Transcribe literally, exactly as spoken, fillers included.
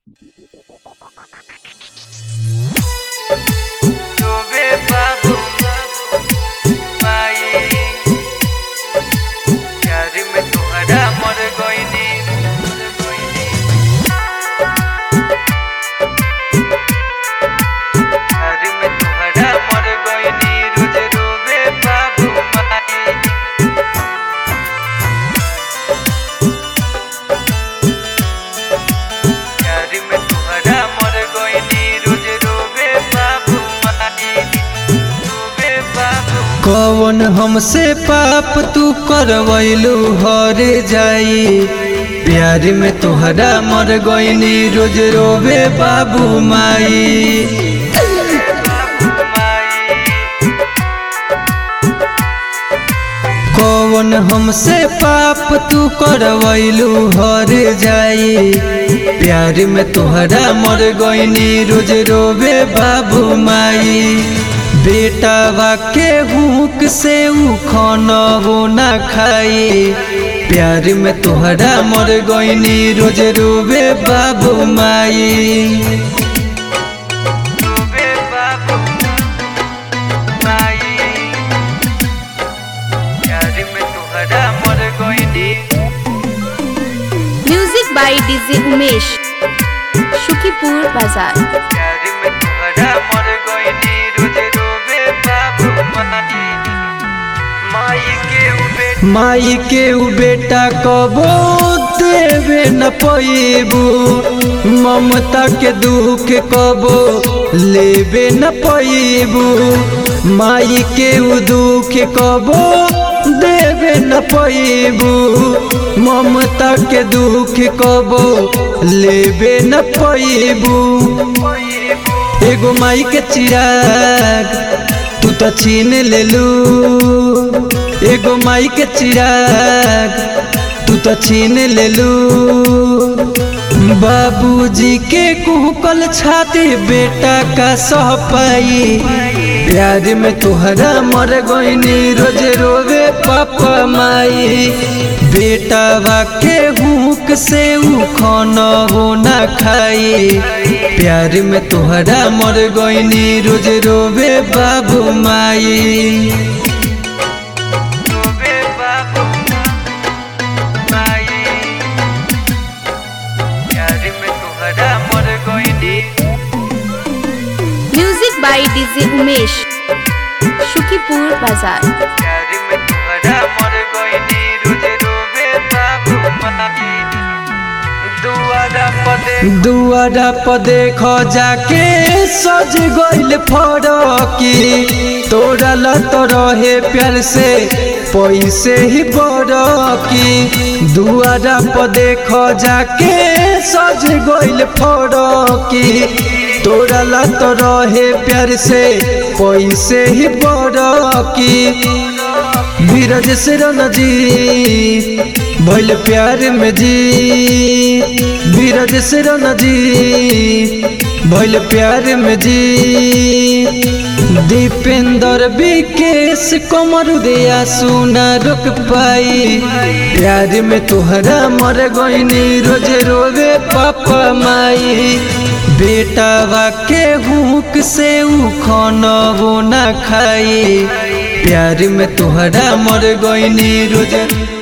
डूबे बाबू माई प्यार में तोहरा मर गइनी प्यार में तोहरा मर गइनी रोज डूबे बाबू माई प्यार में तोहरा मर गइनी रोज डूबे बाबू माई डूबे बाबू कौन हमसे पाप तू करवैलू हर जाई प्यार में तोहरा मर गइनी रोज रोवे बाबू माई कौन हमसे पाप तू करवैलू हर जाई प्यार में तोहरा मर गइनी रोज रोवे बाबू माई बेटा के हुक से ऊ खाना वो ना खाई प्यार में तोहरा मर गइनी रोज रोवे बाबू माई डूबे बाबू माई प्यार में तोहरा मर गइनी music by DJ Umesh Shukipur बाजार। प्यार में तोहरा मर गइनी रोज डूबे बाबू माई माई के उबे माई के ऊ बेटा कबो देवे न पैबू ममता के दुख कबो लेवे न पैबू माई के ऊ दुख कबो देवे न पैबू ममता के दुख कबो लेवे न पैबू एगो माई के चिराग तू तो छीन लेलू एगो माई के चिराग तू तो छीन लेलू बाबूजी के कुहकल छाती बेटा का सह पाई प्यार में तोहरा मर गइनी रोज रोवे पापा माई बेटा के हुक से ऊ खाना वो ना खाई प्यार में तोहरा मर गइनी रोज रोवे बाबू माई डूबे बाबू माई प्यार में तोहरा मर गइनी music by DJ Umesh Shukipur बाजार। प्यार में तोहरा मर गइनी रोज डूबे बाबू माई दुआरा पदे दुआरा पर देखो जाके सज गइल फरकी तोरा लत रहे प्यार से पैसे ही बड़की दुआरा पर देखो जाके सज गइल फरकी तोरा लत रहे प्यार से पैसे ही बड़की बीरज से जी भइल प्यार में जी बीरज से जी भइल प्यार में जी दीपेंद्र विकेश कमर दिया सुना रुक पाई प्यार में तोहरा मर गइनी रोज रोवे पापा माई बेटा के हुक से ऊ खाना वो ना खाई प्यार में तोहरा मर गइनी रोज